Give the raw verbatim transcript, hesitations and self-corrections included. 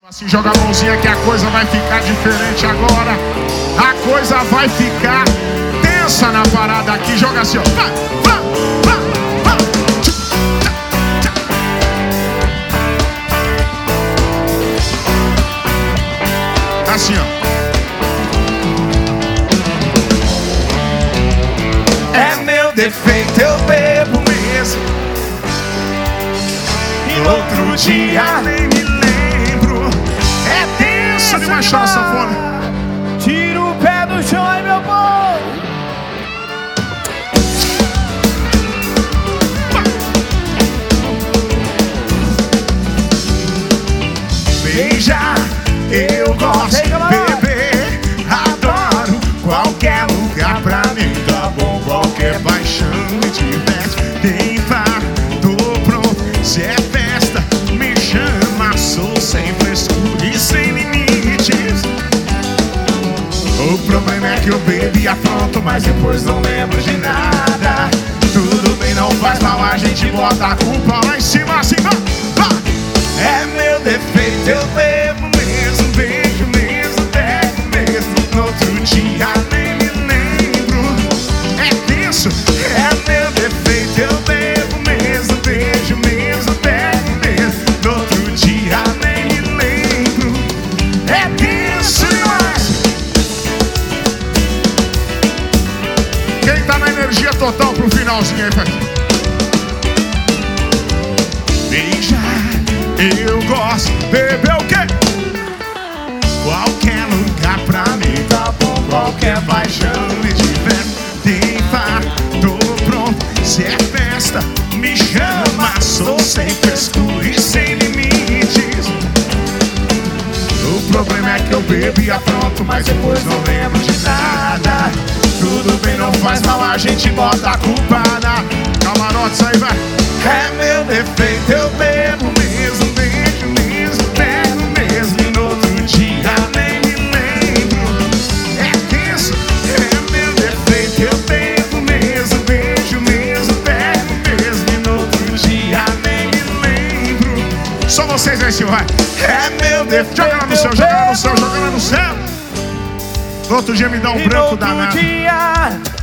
Assim, joga a mãozinha que a coisa vai ficar diferente agora. A coisa vai ficar tensa na parada aqui. Joga assim, ó. Vai, vai, vai, vai. Assim, ó. É meu defeito, eu bebo mesmo. E no outro dia nem me lembro. É tenso de uma chora sanfona. Tira o pé do chão, ai meu bom. Beija, eu gosto de beber. Adoro qualquer lugar pra mim. Tá bom, qualquer paixão me diverte. Quem tá, tô pronto. Se é festa, me chama. Sou sem frescura e sem limites. O problema é que eu bebi a pronto, mas depois não lembro de nada. Tudo bem, não faz mal, a gente bota a culpa lá em cima, assim, vai, vai. É meu defeito, eu bebo mesmo, beijo mesmo, pego mesmo. No outro dia nem me lembro. É tenso, é meu defeito, eu bebo mesmo, beijo mesmo, pego mesmo. No outro dia nem me lembro. É tenso demais. Quem tá na energia total pro finalzinho aí, faz. Beija, eu gosto, beber o quê? Qualquer lugar pra mim tá bom, qualquer paixão me diverte. Tem par, tô pronto, se é festa, me chama. Sou sem frescura e sem limites. O problema é que eu bebi a pronto, mas depois não lembro de nada. Tudo bem, não faz mal, a gente bota a culpa na Camarotes aí, vai. É meu defeito, eu bebo mesmo, beijo mesmo, pego mesmo. E no outro dia nem me lembro. É tenso, é meu defeito, eu bebo mesmo, beijo mesmo, pego mesmo. E no outro dia nem me lembro. Só vocês aí, senhor, vai. É meu defeito, joga lá no céu, joga lá no céu, joga lá no céu. No outro dia me dá um e branco no outro danado. dia